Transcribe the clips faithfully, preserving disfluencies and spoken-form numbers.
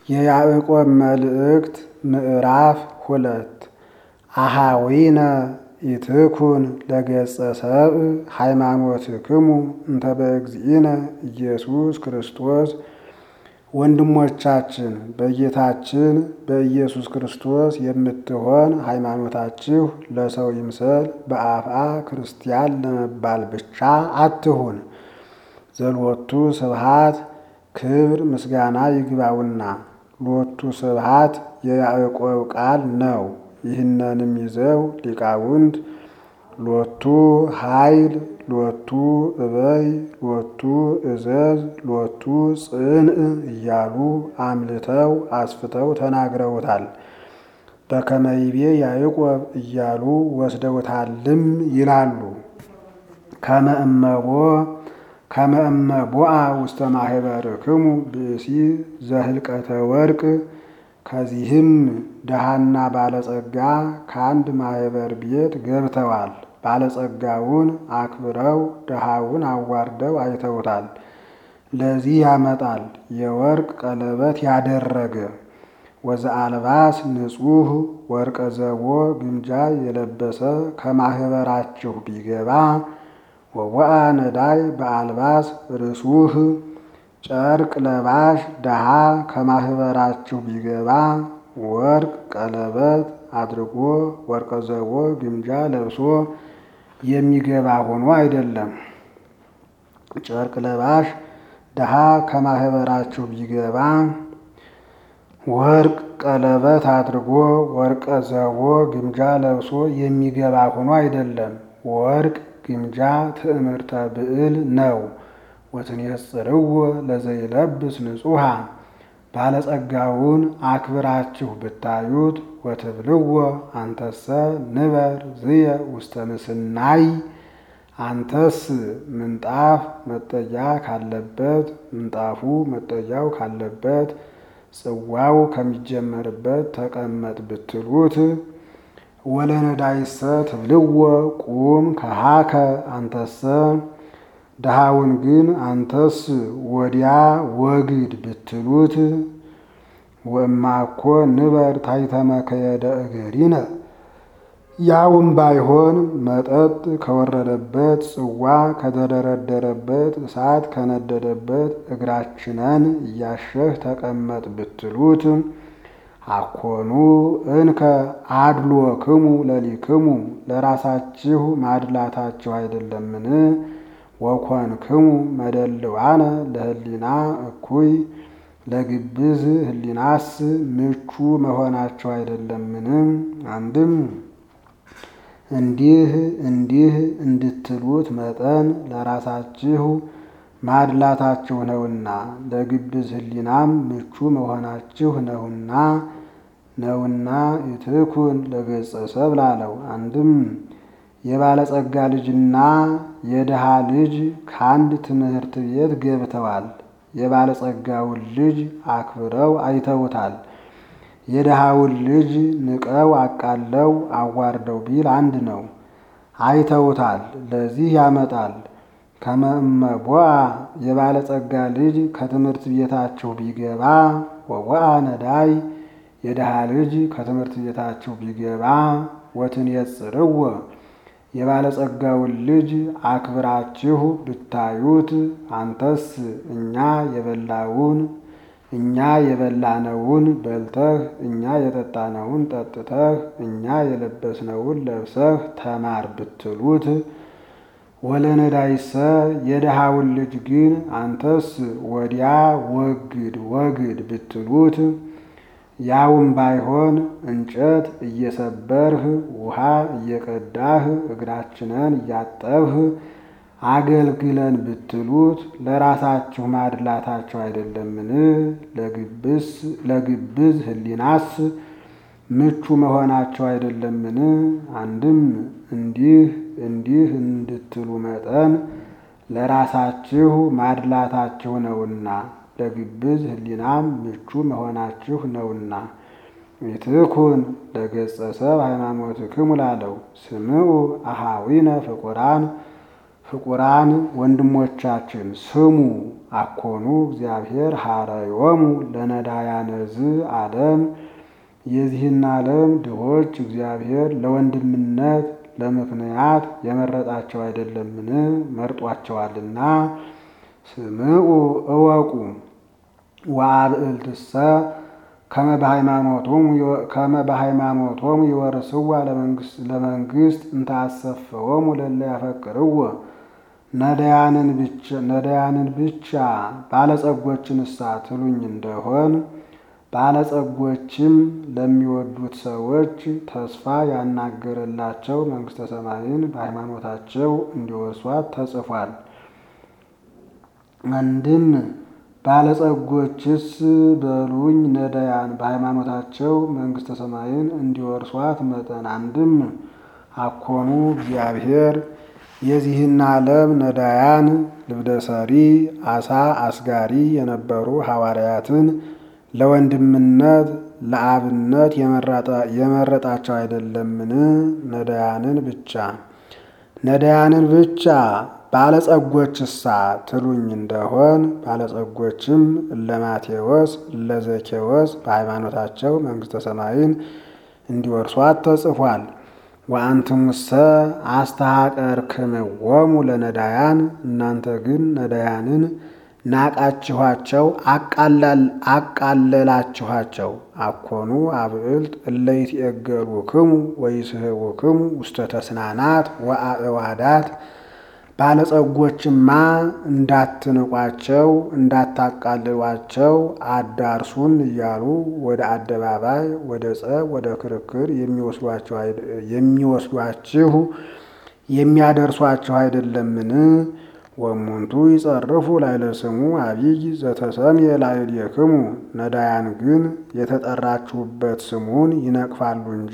የያዕቆብ መልእክት ምዕራፍ ሁለት አሃዊነ ኢትኩን ለገጸ ሰብእ ሃይማኖትክሙ እንተ በእግዚእነ ኢየሱስ ክርስቶስ። ወንድሞቻችን በጌታችን በኢየሱስ ክርስቶስ የምትሆን ሃይማኖታችሁ ለሰው ይምሰል በአፍአ ክርስቲያን ለመባል ብቻ አትሁን። ዘሎቱ ስብሐት ክብር ምስጋና ይግባውና ሎቱ ስብሐት የያዕቆብ ቃል ነው። ይህንንም ይዘው ሊቃውንት ሎቱ ኃይል፣ ሎቱ እበይ፣ ሎቱ እዘዝ፣ ሎቱ ጽንዕ እያሉ አምልተው አስፍተው ተናግረውታል። በከመ ይቤ ያዕቆብ እያሉ ወስደውታልም ይላሉ። ከመ እመቦ ከመ እመቦአ ውስተ ማኅበርክሙ ብእሲ ዘህልቀተ ወርቅ። ከዚህም ድሃና ባለጸጋ ከአንድ ማኅበር ቤት ገብተዋል። ባለጸጋውን አክብረው ድሃውን አዋርደው አይተውታል። ለዚህ ያመጣል የወርቅ ቀለበት ያደረገ ወዘአልባስ ንጹሕ ወርቀ ዘቦ ግምጃ የለበሰ ከማኅበራችሁ ቢገባ ወወአ ነዳይ በአልባስ ርሱህ ጨርቅ ለባሽ ድሃ ከማኅበራችሁ ቢገባ ወርቅ ቀለበት አድርጎ ወርቀ ዘቦ ግምጃ ለብሶ የሚገባ ሆኖ አይደለም። ጨርቅ ለባሽ ድሃ ከማኅበራችሁ ቢገባ ወርቅ ቀለበት አድርጎ ወርቀ ዘቦ ግምጃ ለብሶ የሚገባ ሆኖ አይደለም። ወርቅ ግምጃ ትዕምርተ ብዕል ነው። ወትንየጽርዎ ለዘይለብስ ንጹሐ። ባለጸጋውን አክብራችሁ ብታዩት ወትብልዎ አንተሰ ንበር ዝየ ውስተ ምስናይ። አንተስ ምንጣፍ መጠጊያ ካለበት ምንጣፉ መጠጊያው ካለበት ጽዋው ከሚጀመርበት ተቀመጥ ብትሉት ወለነዳይሰ ትብልዎ ቁም ከሃከ አንተሰ። ድሃውን ግን አንተስ ወዲያ ወግድ ብትሉት ወእማኮ ንበር ታሕተ መከየደ እገሪነ። ያውም ባይሆን መጠጥ ከወረደበት ጽዋ ከተደረደረበት እሳት ከነደደበት እግራችንን እያሸህ ተቀመጥ ብትሉት አኮኑ እንከ አድሎክሙ ለሊክሙ። ለራሳችሁ ማድላታችሁ አይደለምን? ወኮንክሙ መደልዋነ ለህሊና እኩይ። ለግብዝ ህሊናስ ምቹ መሆናቸው አይደለምን? አንድም እንዲህ እንዲህ እንድትሉት መጠን ለራሳችሁ ማድላታችሁ ነውና ለግብዝ ህሊናም ምቹ መሆናችሁ ነውና ነውና ኢትኩን ለገጸ ሰብእ ላለው። አንድም የባለጸጋ ልጅና የድሃ ልጅ ከአንድ ትምህርት ቤት ገብተዋል። የባለጸጋውን ልጅ አክብረው አይተውታል። የድሃውን ልጅ ንቀው አቃለው አዋርደው ቢል አንድ ነው። አይተውታል። ለዚህ ያመጣል ከመ እመቦአ የባለጸጋ ልጅ ከትምህርት ቤታችሁ ቢገባ ወወአ ነዳይ የድሃ ልጅ ከትምህርት ቤታችሁ ቢገባ ወትንየጽርዎ የባለጸጋውን ልጅ አክብራችሁ ብታዩት አንተስ እኛ የበላውን እኛ የበላነውን በልተህ እኛ የጠጣነውን ጠጥተህ እኛ የለበስነውን ለብሰህ ተማር ብትሉት ወለነዳይሰ የድሃውን ልጅ ግን አንተስ ወዲያ ወግድ ወግድ ብትሉት ያውም ባይሆን እንጨት እየሰበርህ ውሃ እየቀዳህ እግራችንን እያጠብህ አገልግለን ብትሉት ለራሳችሁ ማድላታችሁ አይደለምን? ለግብዝ ህሊናስ ምቹ መሆናቸው አይደለምን? አንድም እንዲህ እንዲህ እንድትሉ መጠን ለራሳችሁ ማድላታችሁ ነውና ለግብዝ ህሊናም ምቹ መሆናችሁ ነውና። ኢትኩን ለገጸ ሰብእ ሃይማኖትክሙ ላለው ስምዑ አሃዊነ ፍቁራን ፍቁራን ወንድሞቻችን ስሙ አኮኑ እግዚአብሔር ሀረዮሙ ለነዳያነ ዘዓለም የዚህን ዓለም ድሆች እግዚአብሔር ለወንድምነት ለምክንያት የመረጣቸው አይደለምን? መርጧቸዋልና። ስምዑ እወቁ ወአብዕልትሰ ከመ በሃይማኖቶሙ ይወርስዋ ለመንግሥት እንተ አሰፈዎሙ ለእለ ያፈቅርዎ። ነዳያንን ብቻ ባለጸጎችንሳ ትሉኝ እንደሆን ባለጸጎችም ለሚወዱት ሰዎች ተስፋ ያናገረላቸው መንግሥተ ሰማይን በሃይማኖታቸው እንዲወርሷት ተጽፏል። አንድም ባለጸጎችስ በሉኝ ነዳያን በሃይማኖታቸው መንግሥተ ሰማይን እንዲወርሷት መጠን። አንድም አኮኑ እግዚአብሔር የዚህን ዓለም ነዳያን ልብደሰሪ አሳ አስጋሪ የነበሩ ሐዋርያትን ለወንድምነት ለአብነት የመረጣቸው አይደለምን? ነዳያንን ብቻ ነዳያንን ብቻ ባለጸጎችሳ ትሉኝ እንደሆን ባለጸጎችም እለማቴዎስ እለዘኬዎስ በሃይማኖታቸው መንግሥተ ሰማይን እንዲወርሷት ተጽፏል። ወአንትሙሰ አስተሐቀርክምዎሙ ለነዳያን እናንተ ግን ነዳያንን ናቃችኋቸው አቃለላችኋቸው። አኮኑ አብዕልት እለ ይትዔገሉክሙ ወይስሕቡክሙ ውስተ ተስናናት ወአዕዋዳት ባለጸጎችማ እንዳትንቋቸው እንዳታቃልሏቸው አዳርሱን እያሉ ወደ አደባባይ ወደ ጸብ ወደ ክርክር የሚወስዷችሁ የሚያደርሷችሁ አይደለምን? ወእሙንቱ ይጸርፉ ላዕለ ስሙ አቢይ ዘተሰምየ ላዕሌክሙ ነዳያን ግን የተጠራችሁበት ስሙን ይነቅፋሉ እንጂ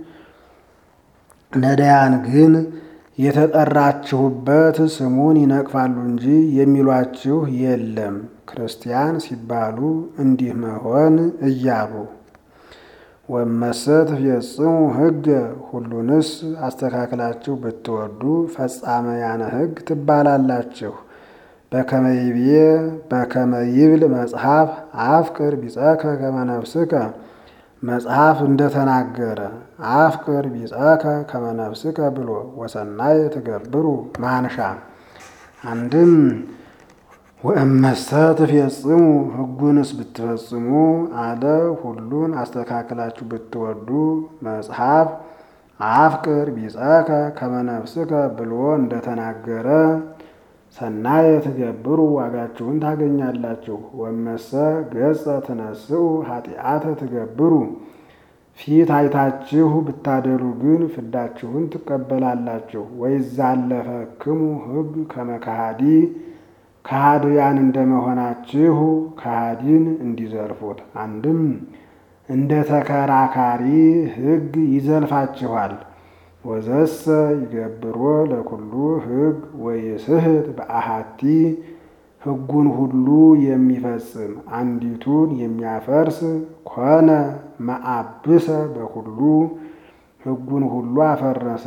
ነዳያን ግን የተጠራችሁበት ስሙን ይነቅፋሉ እንጂ የሚሏችሁ የለም። ክርስቲያን ሲባሉ እንዲህ መሆን እያሉ ወመሰ ትፈጽሙ ሕገ ሁሉንስ አስተካክላችሁ ብትወዱ ፈጻመያነ ሕግ ትባላላችሁ። በከመ ይቤ በከመ ይብል መጽሐፍ አፍቅር ቢጸከ ከመ ነፍስከ መጽሐፍ እንደተናገረ አፍቅር ቢጸከ ከመ ነፍስከ ብሎ ወሰናይ ትገብሩ ማንሻ። አንድም ወእመሰ ትፈጽሙ ሕጉንስ ብትፈጽሙ አለ ሁሉን አስተካክላችሁ ብትወዱ መጽሐፍ አፍቅር ቢጸከ ከመ ነፍስከ ብሎ እንደተናገረ ሰናየ ትገብሩ ዋጋችሁን ታገኛላችሁ። ወእመሰ ገጸ ትነስኡ ኃጢአተ ትገብሩ ፊት አይታችሁ ብታደሉ ግን ፍዳችሁን ትቀበላላችሁ። ወይዛለፈክሙ ሕግ ከመ ከሃዲ ከሃዲያን እንደመሆናችሁ ከሃዲን እንዲዘልፉት። አንድም እንደ ተከራካሪ ሕግ ይዘልፋችኋል። ወዘሰ ይገብሮ ለኩሉ ሕግ ወይስሕት በአሐቲ ሕጉን ሁሉ የሚፈጽም አንዲቱን የሚያፈርስ ኮነ መአብሰ በኩሉ ሕጉን ሁሉ አፈረሰ።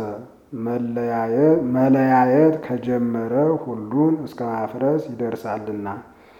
መለያየት ከጀመረ ሁሉን እስከ ማፍረስ ይደርሳልና።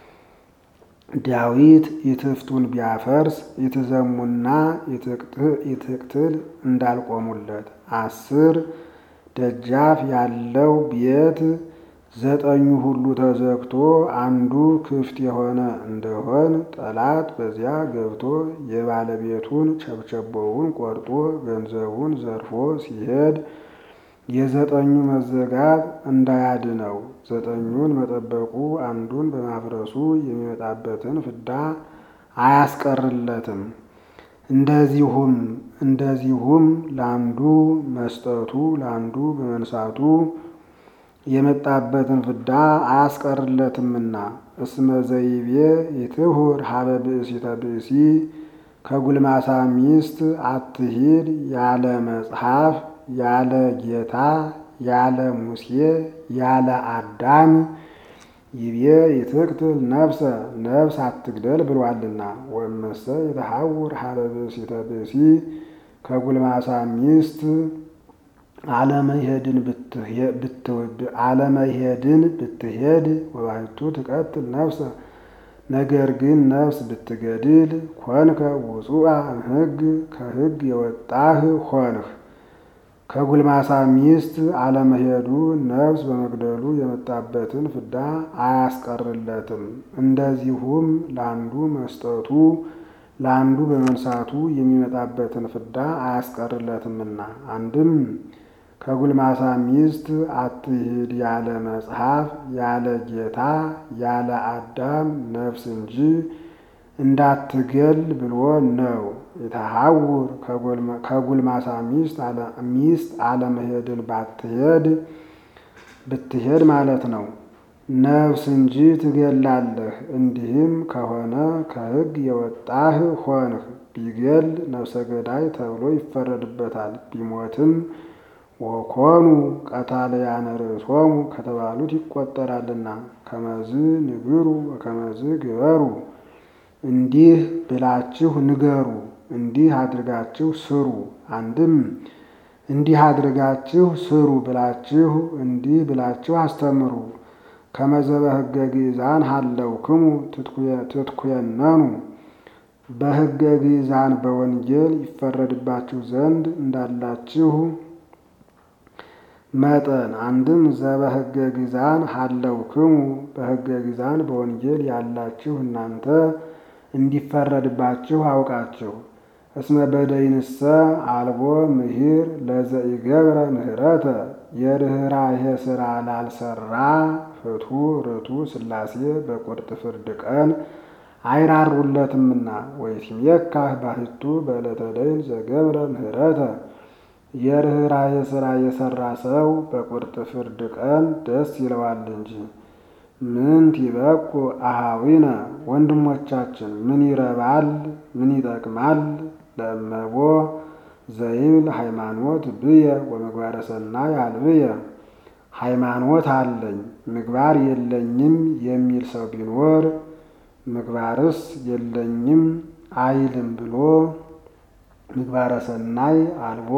ዳዊት ኢትፍቱን ቢያፈርስ ኢትዘሙና ኢትቅትል እንዳልቆሙለት አስር ደጃፍ ያለው ቤት ዘጠኙ ሁሉ ተዘግቶ አንዱ ክፍት የሆነ እንደሆን ጠላት በዚያ ገብቶ የባለቤቱን ቸብቸቦውን ቆርጦ ገንዘቡን ዘርፎ ሲሄድ የዘጠኙ መዘጋት እንዳያድነው ዘጠኙን መጠበቁ አንዱን በማፍረሱ የሚመጣበትን ፍዳ አያስቀርለትም። እንደዚሁም እንደዚሁም ለአንዱ መስጠቱ ለአንዱ በመንሳቱ የመጣበትን ፍዳ አያስቀርለትምና። እስመ ዘይቤ ይትሁር ሀበ ብእሲተ ብእሲ ከጉልማሳ ሚስት አትሂድ ያለ መጽሐፍ ያለ ጌታ ያለ ሙሴ ያለ አዳም ይቤ ይትቅትል ነፍሰ ነፍስ አትግደል ብሏልና። ወእመሰ የተሐውር ሀበ ብእሲተ ብእሲ ከጉልማሳ ሚስት አለመሄድን ብትሄድ አለመሄድን ብትሄድ ወባሕቱ ትቀትል ነፍሰ ነገር ግን ነፍስ ብትገድል ኮንከ ውጹአ እምሕግ ከሕግ የወጣህ ሆንህ። ከጉልማሳ ሚስት አለመሄዱ ነፍስ በመግደሉ የመጣበትን ፍዳ አያስቀርለትም። እንደዚሁም ለአንዱ መስጠቱ ለአንዱ በመንሳቱ የሚመጣበትን ፍዳ አያስቀርለትምና። አንድም ከጉልማሳ ሚስት አትሂድ ያለ መጽሐፍ ያለ ጌታ ያለ አዳም ነፍስ እንጂ እንዳትገል ብሎ ነው። የተሐውር ከጉልማሳ ሚስት አለመሄድን ባትሄድ ብትሄድ ማለት ነው። ነፍስ እንጂ ትገላለህ። እንዲህም ከሆነ ከሕግ የወጣህ ሆንህ። ቢገል ነፍሰ ገዳይ ተብሎ ይፈረድበታል። ቢሞትም ወኮኑ ቀታልያነ ርእሶሙ ከተባሉት ይቆጠራልና። ከመዝ ንግሩ ወከመዝ ግበሩ እንዲህ ብላችሁ ንገሩ፣ እንዲህ አድርጋችሁ ስሩ። አንድም እንዲህ አድርጋችሁ ስሩ ብላችሁ እንዲህ ብላችሁ አስተምሩ። ከመዘበ ሕገ ግእዛን ሀለውክሙ ትትኩየነኑ በሕገ ግእዛን በወንጌል ይፈረድባችሁ ዘንድ እንዳላችሁ መጠን። አንድም ዘበ ሕገ ግእዛን ሀለውክሙ በሕገ ግእዛን በወንጌል ያላችሁ እናንተ እንዲፈረድባችሁ አውቃችሁ። እስመ በደይንሰ አልቦ ምሂር ለዘኢገብረ ምህረተ የርኅራኄ ሥራ ላልሰራ ፍትሑ ርቱዕ ሥላሴ በቁርጥ ፍርድ ቀን አይራሩለትምና። ወይትሜካህ ባሕቱ በዕለተ ደይን ዘገብረ ምህረተ የርኅራኄ ሥራ የሠራ ሰው በቁርጥ ፍርድ ቀን ደስ ይለዋል እንጂ። ምንት ይበቁ አኀዊነ ወንድሞቻችን ምን ይረባል ምን ይጠቅማል? ለእመቦ ዘይብል ሃይማኖት ብየ ወምግባረ ሰናይ አልብየ ሃይማኖት አለኝ ምግባር የለኝም የሚል ሰው ቢኖር ምግባርስ የለኝም አይልም ብሎ ምግባረ ሰናይ አልቦ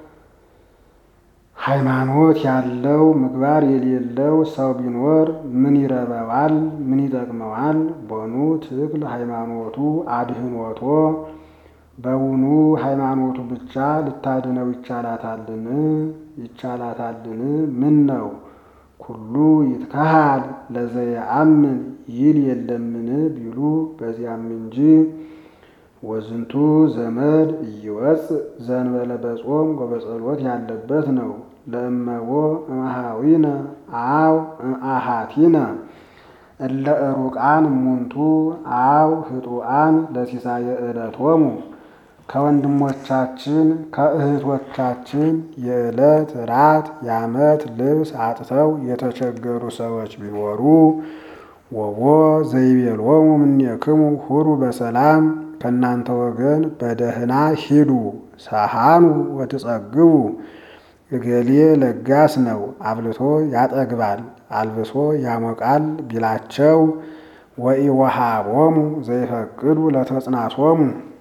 ሃይማኖት ያለው ምግባር የሌለው ሰው ቢኖር ምን ይረባዋል ምን ይጠቅመዋል? ቦኑ ትክል ሃይማኖቱ አድህኖቶ በውኑ ሃይማኖቱ ብቻ ልታድነው ይቻላታልን? ይቻላታልን? ምን ነው ኩሉ ይትከሃል ለዘየአምን ይል የለምን ቢሉ በዚያም እንጂ። ወዝንቱ ዘመድ እይወፅእ ዘንበለ በጾም ወበጸሎት ያለበት ነው። ለእመቦ እምአኀዊነ አው እምአኀቲነ እለ ዕሩቃን እሙንቱ አው ህጡአን ለሲሳየ ዕለቶሙ ከወንድሞቻችን ከእህቶቻችን የዕለት ራት የዓመት ልብስ አጥተው የተቸገሩ ሰዎች ቢኖሩ ወቦ ዘይቤሎሙ እምኔክሙ ሁሩ በሰላም ከእናንተ ወገን በደህና ሂዱ ሳሃኑ ወትጸግቡ እገሌ ለጋስ ነው አብልቶ ያጠግባል አልብሶ ያሞቃል ቢላቸው ወኢወሃቦሙ ዘይፈቅዱ ለተጽናሶሙ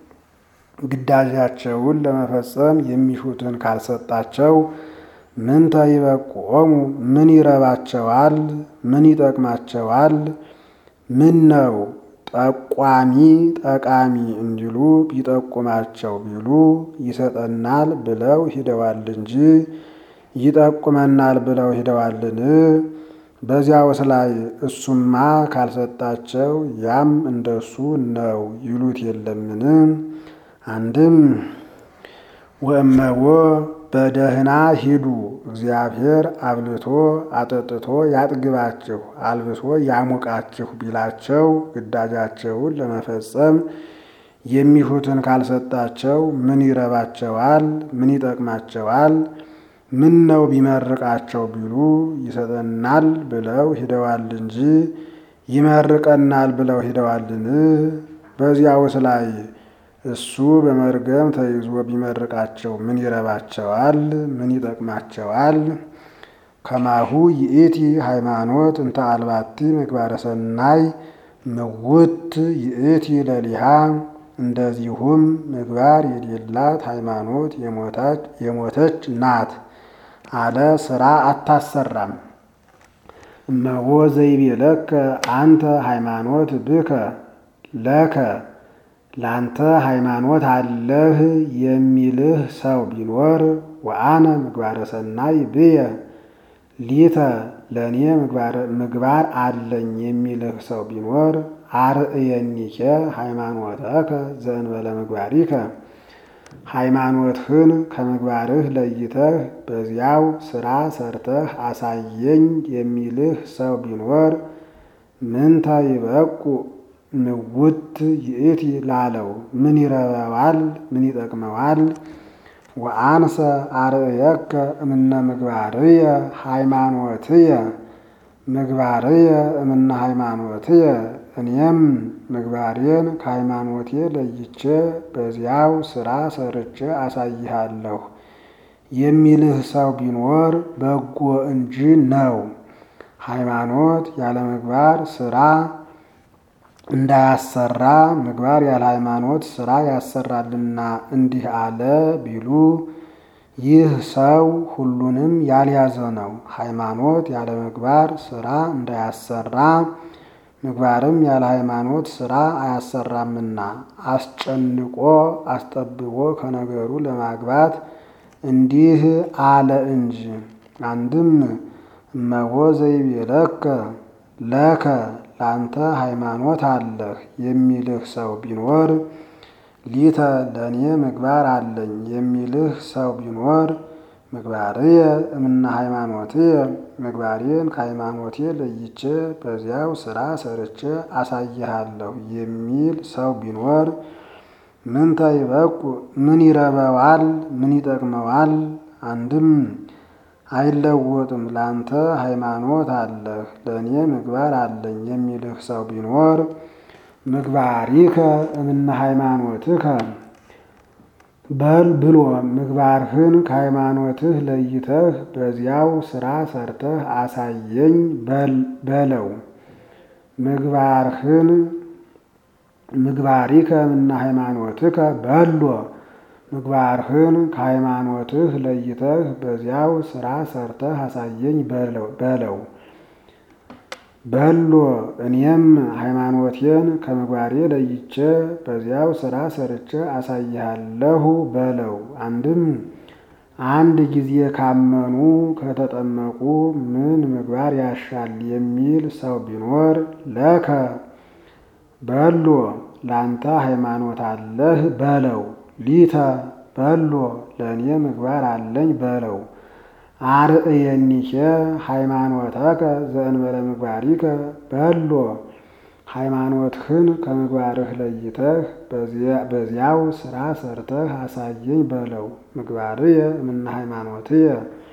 ግዳጃቸውን ለመፈጸም የሚሹትን ካልሰጣቸው ምንተ ይበቁኦሙ ምን ይረባቸዋል ምን ይጠቅማቸዋል? ምን ነው ጠቋሚ ጠቃሚ እንዲሉ ቢጠቁማቸው ቢሉ ይሰጠናል ብለው ሂደዋል እንጂ ይጠቁመናል ብለው ሂደዋልን? በዚያውስ ላይ እሱማ ካልሰጣቸው ያም እንደሱ ነው ይሉት የለምን? አንድም ወእመቦ በደህና ሂዱ እግዚአብሔር አብልቶ አጠጥቶ ያጥግባችሁ አልብሶ ያሙቃችሁ ቢላቸው ግዳጃቸውን ለመፈጸም የሚሹትን ካልሰጣቸው ምን ይረባቸዋል ምን ይጠቅማቸዋል? ምን ነው ቢመርቃቸው ቢሉ ይሰጠናል ብለው ሂደዋል እንጂ ይመርቀናል ብለው ሂደዋልን? በዚያውስ ላይ እሱ በመርገም ተይዞ ቢመርቃቸው ምን ይረባቸዋል ምን ይጠቅማቸዋል? ከማሁ ይእቲ ሃይማኖት እንተ አልባቲ ምግባረ ሰናይ ምውት ይእቲ ለሊሃ እንደዚሁም ምግባር የሌላት ሃይማኖት የሞተች ናት። አለ ስራ አታሰራም። እመቦ ዘይቤለከ አንተ ሃይማኖት ብከ ለከ ላንተ ሃይማኖት አለህ የሚልህ ሰው ቢኖር ወአነ ምግባረ ሰናይ ብየ ሊተ ለእኔ ምግባር አለኝ የሚልህ ሰው ቢኖር አርእየኒከ ሃይማኖተከ ዘእንበለ ምግባሪከ ሃይማኖትህን ከምግባርህ ለይተህ በዚያው ስራ ሰርተህ አሳየኝ የሚልህ ሰው ቢኖር ምንተ ይበቁ ምውት ይእቲ ላለው ምን ይረባዋል? ምን ይጠቅመዋል? ወአንሰ አርእየከ እምነ ምግባርየ ሃይማኖትየ ምግባርየ እምነ ሃይማኖትየ እኔም ምግባሬን ከሃይማኖቴ ለይቼ በዚያው ስራ ሰርቼ አሳይሃለሁ የሚልህ ሰው ቢኖር በጎ እንጂ ነው። ሃይማኖት ያለ ምግባር ስራ እንዳያሰራ ምግባር ያለ ሃይማኖት ስራ ያሰራልና እንዲህ አለ ቢሉ ይህ ሰው ሁሉንም ያልያዘ ነው። ሃይማኖት ያለ ምግባር ስራ እንዳያሰራ ምግባርም ያለ ሃይማኖት ስራ አያሰራምና አስጨንቆ አስጠብቦ ከነገሩ ለማግባት እንዲህ አለ እንጂ። አንድም እመቦ ዘይቤለከ ለከ ላንተ ሃይማኖት አለህ የሚልህ ሰው ቢኖር ሊተ ለእኔ ምግባር አለኝ የሚልህ ሰው ቢኖር ምግባርየ እምነ ሃይማኖትየ ምግባሬን ከሃይማኖቴ ለይቼ በዚያው ስራ ሰርቼ አሳይሃለሁ የሚል ሰው ቢኖር ምንተ ይበቁ ምን ይረበዋል? ምን ይጠቅመዋል? አንድም አይለወጥም ላንተ ሃይማኖት አለህ ለእኔ ምግባር አለኝ የሚልህ ሰው ቢኖር ምግባሪከ እምነ ሃይማኖትከ በል ብሎ ምግባርህን ከሃይማኖትህ ለይተህ በዚያው ስራ ሰርተህ አሳየኝ በለው። ምግባርህን ምግባሪከ እምነ ሃይማኖትከ በሎ ምግባርህን ከሃይማኖትህ ለይተህ በዚያው ስራ ሰርተህ አሳየኝ በለው። በሎ እኔም ሃይማኖቴን ከምግባሬ ለይቼ በዚያው ስራ ሰርቼ አሳይሃለሁ በለው። አንድም አንድ ጊዜ ካመኑ ከተጠመቁ ምን ምግባር ያሻል የሚል ሰው ቢኖር ለከ በሎ ላንተ ሃይማኖት አለህ በለው። ሊተ በሎ ለእኔ ምግባር አለኝ በለው። አርእየኒከ ሃይማኖተከ ዘእንበለ ምግባሪከ በሎ ሃይማኖትህን ከምግባርህ ለይተህ በዚያው ስራ ሰርተህ አሳየኝ በለው። ምግባርየ እምነ ሃይማኖትየ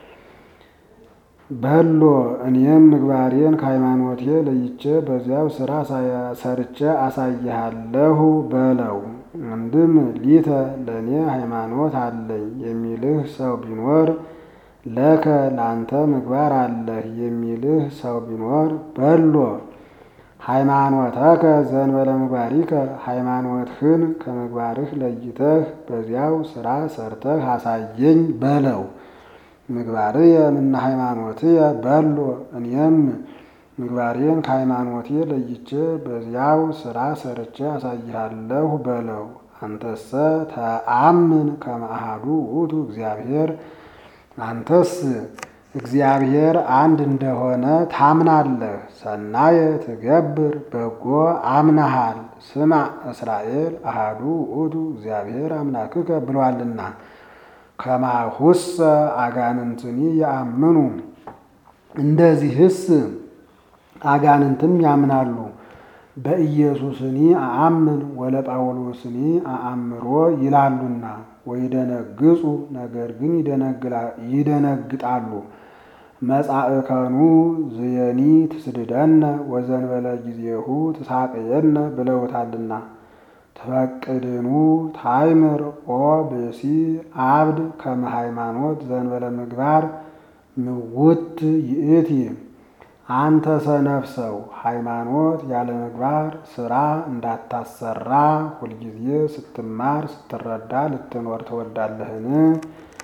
በሎ እኔም ምግባሬን ከሃይማኖቴ ለይቼ በዚያው ስራ ሰርቼ አሳይሃለሁ በለው። አንድም ሊተ ለእኔ ሃይማኖት አለኝ የሚልህ ሰው ቢኖር ለከ ላንተ ምግባር አለህ የሚልህ ሰው ቢኖር በሎ ሃይማኖተከ ዘእንበለ ምግባሪከ ሃይማኖትህን ከምግባርህ ለይተህ በዚያው ስራ ሰርተህ አሳየኝ በለው። ምግባርየ እምነ ሃይማኖትየ በሎ እኔም ምግባሬን ከሃይማኖቴ ለይቼ በዚያው ስራ ሰርቼ አሳይሃለሁ በለው። አንተሰ ተአምን ከመ አሐዱ ውእቱ እግዚአብሔር አንተስ እግዚአብሔር አንድ እንደሆነ ታምናለህ። ሰናየ ትገብር በጎ አምነሃል። ስማ እስራኤል አሐዱ ውእቱ እግዚአብሔር አምላክከ ብሏልና። ከማሁሰ አጋንንትኒ ያምኑ እንደዚህስ አጋንንትም ያምናሉ። በኢየሱስኒ አአምን ወለጳውሎስኒ አአምሮ ይላሉና ወይደነግጹ ነገር ግን ይደነግጣሉ። መጻእከኑ ዝየኒ ትስድደነ ወዘንበለ ጊዜሁ ትሳቅየነ ብለውታልና። ተፈቅድኑ ታይምር ኦ ብእሲ አብድ ከመ ሃይማኖት ዘንበለ ምግባር ምውት ይእቲ። አንተ ሰነፍ ሰው ሃይማኖት ያለ ምግባር ስራ እንዳታሰራ ሁልጊዜ ስትማር ስትረዳ ልትኖር ትወዳለህን?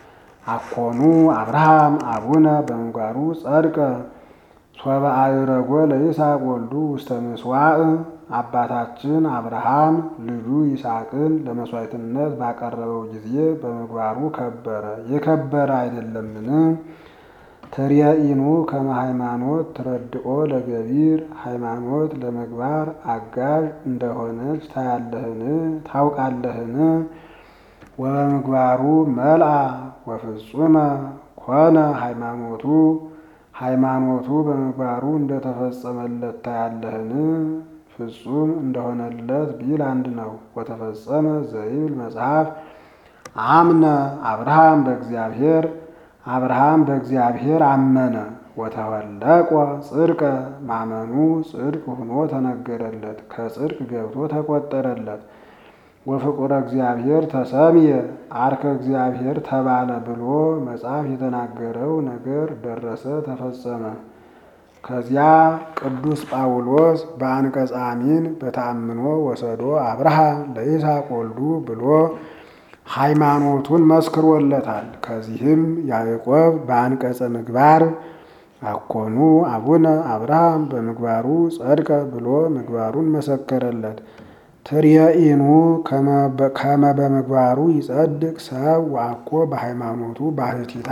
አኮኑ አብርሃም አቡነ በምግባሩ ጸድቀ ሶበ አዕረጎ ለይስሐቅ ወልዱ ውስተ ምሥዋዕ። አባታችን አብርሃም ልጁ ይስሐቅን ለመሥዋዕትነት ባቀረበው ጊዜ በምግባሩ ከበረ። የከበረ አይደለምን? ትርየኢኑ ከመ ሃይማኖት ትረድኦ ለገቢር። ሃይማኖት ለምግባር አጋዥ እንደሆነች ታያለህን? ታውቃለህን? ወበምግባሩ መልአ ወፍጹመ ኮነ ሃይማኖቱ። ሃይማኖቱ በምግባሩ እንደተፈጸመለት ታያለህን? ፍጹም እንደሆነለት ቢል አንድ ነው። ወተፈጸመ ዘይብል መጽሐፍ አምነ አብርሃም በእግዚአብሔር። አብርሃም በእግዚአብሔር አመነ። ወተወለቆ ጽድቀ ማመኑ ጽድቅ ሆኖ ተነገረለት፣ ከጽድቅ ገብቶ ተቆጠረለት። ወፍቁረ እግዚአብሔር ተሰምየ አርከ እግዚአብሔር ተባለ ብሎ መጽሐፍ የተናገረው ነገር ደረሰ፣ ተፈጸመ። ከዚያ ቅዱስ ጳውሎስ በአንቀጸ አሚን በተአምኖ ወሰዶ አብርሃም ለይስሐቅ ወልዱ ብሎ ሃይማኖቱን መስክሮለታል። ከዚህም ያዕቆብ በአንቀጸ ምግባር አኮኑ አቡነ አብርሃም በምግባሩ ጸድቀ ብሎ ምግባሩን መሰከረለት። ትርየኢኑ ከመ በምግባሩ ይጸድቅ ሰብ ወአኮ በሃይማኖቱ ባሕቲታ።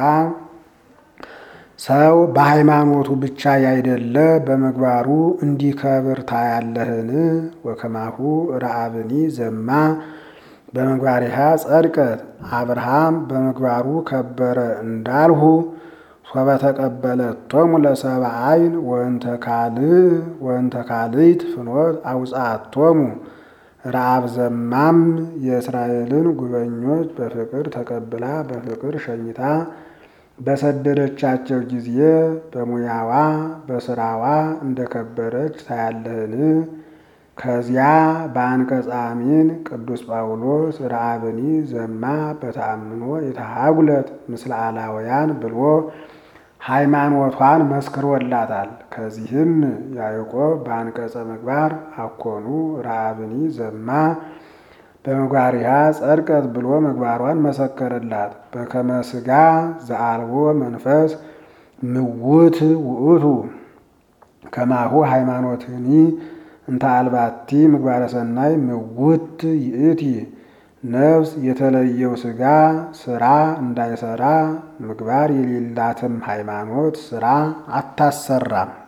ሰው በሃይማኖቱ ብቻ ያይደለ በምግባሩ እንዲከብር ታያለህን? ወከማሁ ረአብኒ ዘማ በምግባሪሃ ጸድቀት። አብርሃም በምግባሩ ከበረ እንዳልሁ ሶበ ተቀበለቶሙ ለሰብአ ዓይን ወእንተ ካልእ ወእንተ ካልእት ፍኖት አውጽአቶሙ። ረአብ ዘማም የእስራኤልን ጉበኞች በፍቅር ተቀብላ በፍቅር ሸኝታ በሰደደቻቸው ጊዜ በሙያዋ በስራዋ እንደከበረች ታያለህን? ከዚያ በአንቀጸ አሚን ቅዱስ ጳውሎስ ረአብኒ ዘማ በተአምኖ የተሃጉለት ምስለ አላውያን ብሎ ሃይማኖቷን መስክሮላታል። ከዚህም ያዕቆብ በአንቀጸ ምግባር አኮኑ ረአብኒ ዘማ በምግባሪሃ ጸድቀት ብሎ ምግባሯን መሰከረላት። በከመ ሥጋ ዘአልቦ መንፈስ ምውት ውእቱ ከማሁ ሃይማኖትኒ እንተ አልባቲ ምግባረ ሰናይ ምውት ይእቲ። ነፍስ የተለየው ሥጋ ስራ እንዳይሰራ ምግባር የሌላትም ሃይማኖት ስራ አታሰራም።